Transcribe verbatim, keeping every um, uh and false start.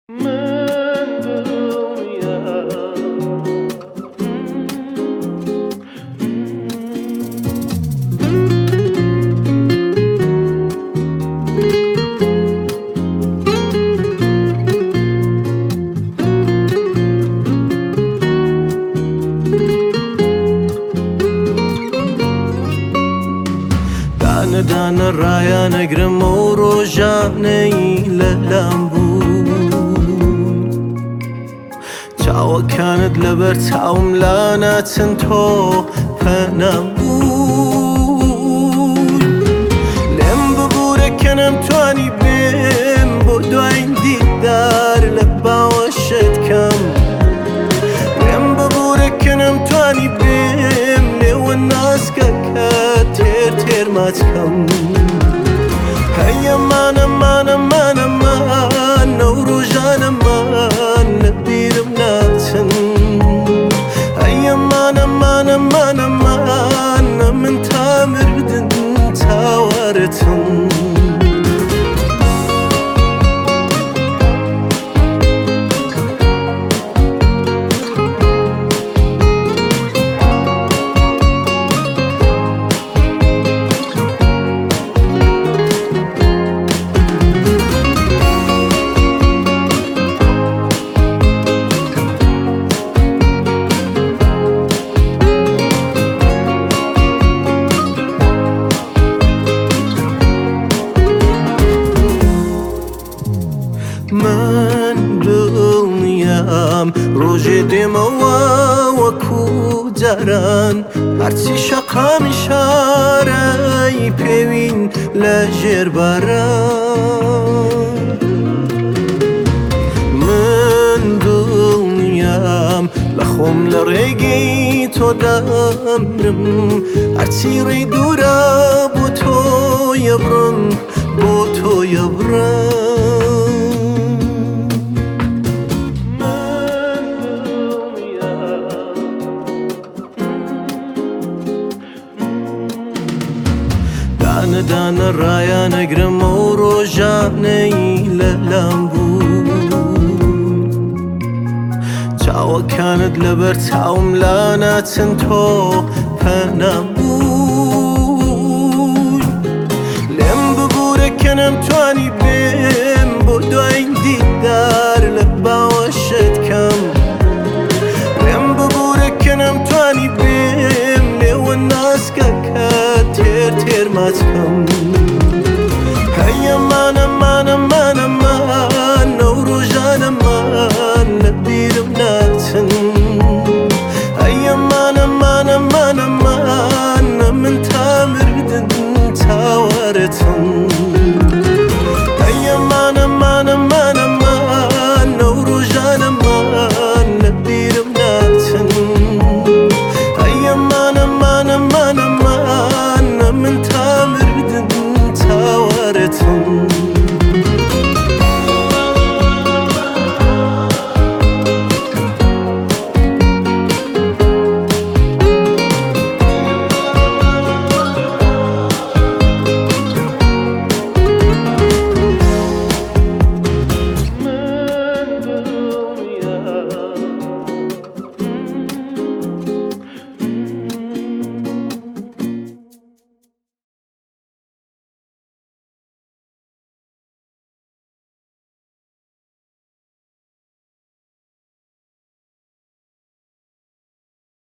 من دنیا دانه دانه رایا نگرم و روژانه للمبون تاوە کانت لەبەر چاوم لا ناچن تۆ پەنام بووی لێم ببوورە کە نەمتوانی بێم بۆ دوای دیدار لە باوەشت کەم لێم ببوورە کە نەمتوانی بێم لێوە ناسکە کە تێر تێر ماچکەم هەیەمان ئەمان ئەمان ئەمان ئەو ڕۆژانەمان لە بیرم ناچن هەیەمان ئەمان ئەمان ئەمان نە من تا مردن چاوەڕێتم من دڵنیام ڕۆژێ دێمەوە وەکو جاران هەرچی شەقامی شارەی پێوین لە ژێرباران من دڵنیام لە خۆم لە ڕێگەی تۆ دەمرم هەرچی ڕێی دوورە بۆ تۆ یەبڕم بۆ تۆ یەبڕم دانە دانە ڕایا نەگرم و ڕۆژانەی لەلام بوون چاوەکانت لەبەر چاوم لا ناچن تۆ پەنام بووی لێم ببوورە کە نەمتوانی بێم بۆ دوای دیدار لە باوەشت کەم لێم ببوورە کە نەمتوانی بێم لێوە ناسکە کە تێر تێر ماچکەم